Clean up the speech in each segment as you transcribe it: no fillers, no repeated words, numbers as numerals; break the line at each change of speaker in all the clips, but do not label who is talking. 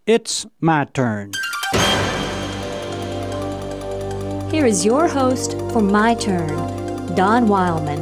It's my turn.
Here is your host for My Turn, Don Wildman.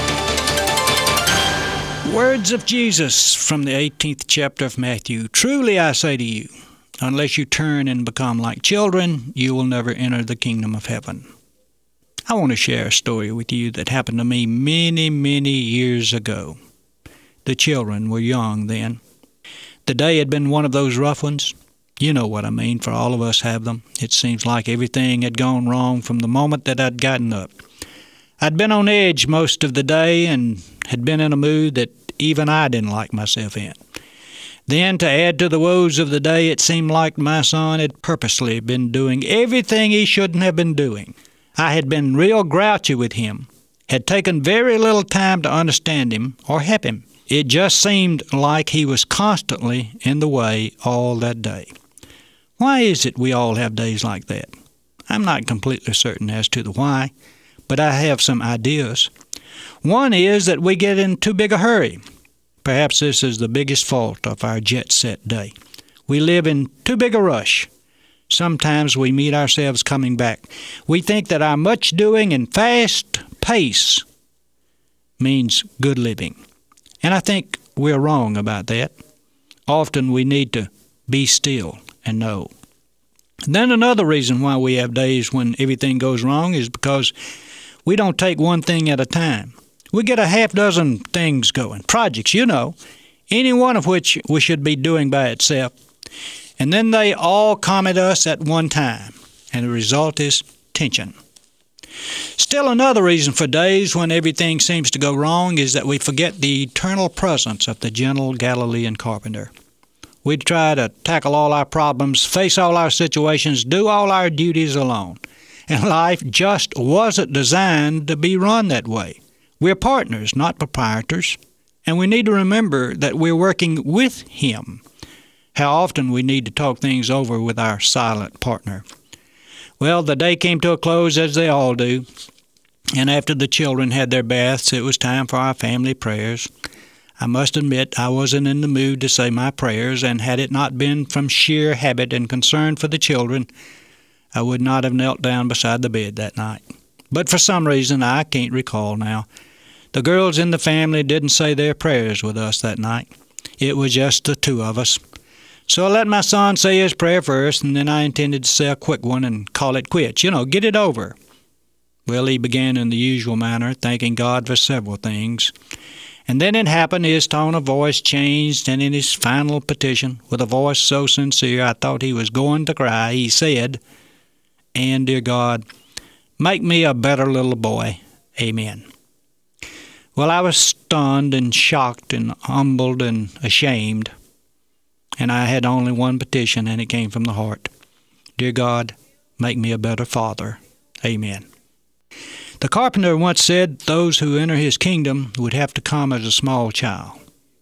Words of Jesus from the 18th chapter of Matthew. Truly I say to you, unless you turn and become like children, you will never enter the kingdom of heaven. I want to share a story with you that happened to me many, many years ago. The children were young then. The day had been one of those rough ones. You know what I mean, for all of us have them. It seems like everything had gone wrong from the moment that I'd gotten up. I'd been on edge most of the day and had been in a mood that even I didn't like myself in. Then, to add to the woes of the day, it seemed like my son had purposely been doing everything he shouldn't have been doing. I had been real grouchy with him, had taken very little time to understand him or help him. It just seemed like he was constantly in the way all that day. Why is it we all have days like that? I'm not completely certain as to the why, but I have some ideas. One is that we get in too big a hurry. Perhaps this is the biggest fault of our jet-set day. We live in too big a rush. Sometimes we meet ourselves coming back. We think that our much-doing and fast pace means good living. And I think we're wrong about that. Often we need to be still and know. And then another reason why we have days when everything goes wrong is because we don't take one thing at a time. We get a half dozen things going, projects, any one of which we should be doing by itself. And then they all come at us at one time, and the result is tension. Still another reason for days when everything seems to go wrong is that we forget the eternal presence of the gentle Galilean carpenter. We try to tackle all our problems, face all our situations, do all our duties alone. And life just wasn't designed to be run that way. We're partners, not proprietors, and we need to remember that we're working with Him. How often we need to talk things over with our silent partner. Well, the day came to a close, as they all do, and after the children had their baths, it was time for our family prayers. I must admit I wasn't in the mood to say my prayers, and had it not been from sheer habit and concern for the children, I would not have knelt down beside the bed that night. But for some reason I can't recall now, the girls in the family didn't say their prayers with us that night. It was just the two of us. So I let my son say his prayer first, and then I intended to say a quick one and call it quits. Get it over. Well, he began in the usual manner, thanking God for several things. And then it happened, his tone of voice changed, and in his final petition, with a voice so sincere I thought he was going to cry, he said, "And, dear God, make me a better little boy. Amen." Well, I was stunned and shocked and humbled and ashamed. And I had only one petition, and it came from the heart. Dear God, make me a better father. Amen. The carpenter once said those who enter his kingdom would have to come as a small child.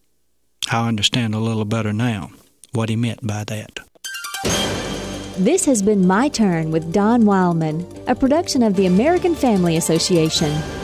I understand a little better now what he meant by that.
This has been My Turn with Don Wildman, a production of the American Family Association.